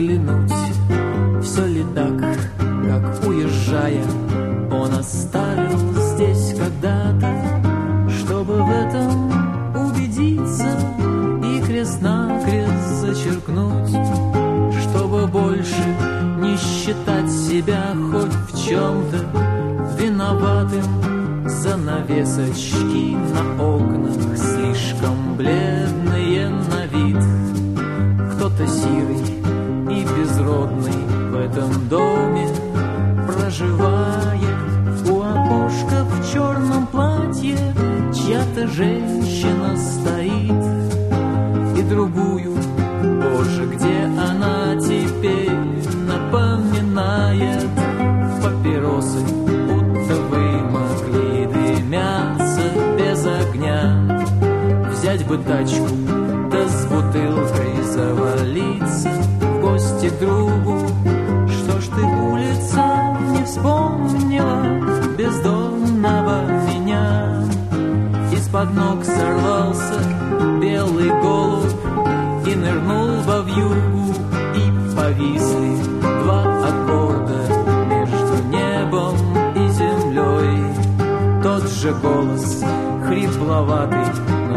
взглянуть, все ли так, как уезжая, он оставил здесь когда-то, чтобы в этом убедиться и крест-накрест зачеркнуть, чтобы больше не считать себя хоть в чем-то виноватым. Занавесочки на окнах слишком бледные на вид, кто-то сирый и безродный в этом доме проживает. У окошка в черном платье чья-то женщина стоит, и другую, боже, где она теперь, напоминает. Папиросы будто вымокли, дымятся без огня. Взять бы тачку, да с бутылкой завалиться в гости к другу. Что ж ты, улица, не вспомнила бездомного меня? Из-под ног сорвался белый голубь и нырнул во вьюгу, и повисли два аккорда между небом и землей. Тот же голос, хрипловатый,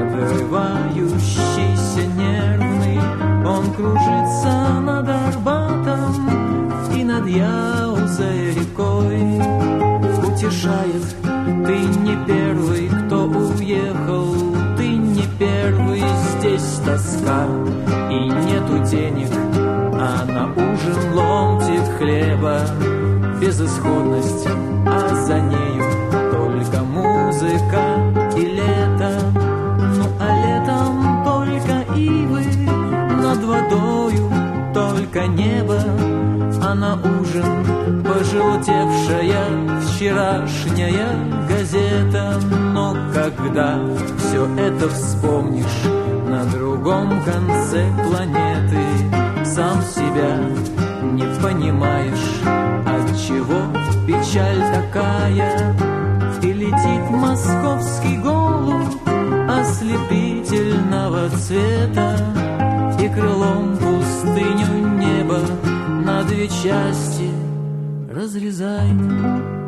надрывающийся, нервный, он кружится над Арбатом и над Яузой рекой. Утешает: ты не первый, кто уехал, ты не первый, здесь тоска и нету денег, а на ужин ломтик хлеба. Безысходность, а за нею только музыка и лето. Ну а летом только ивы, над водою только небо, а на ужин пожелтевшая вчерашняя газета. Но когда все это вспомнишь на другом конце планеты, сам себя не понимаешь, отчего печаль такая. И летит московский голубь ослепительного цвета, и крылом пустыню неба на две части разрезает.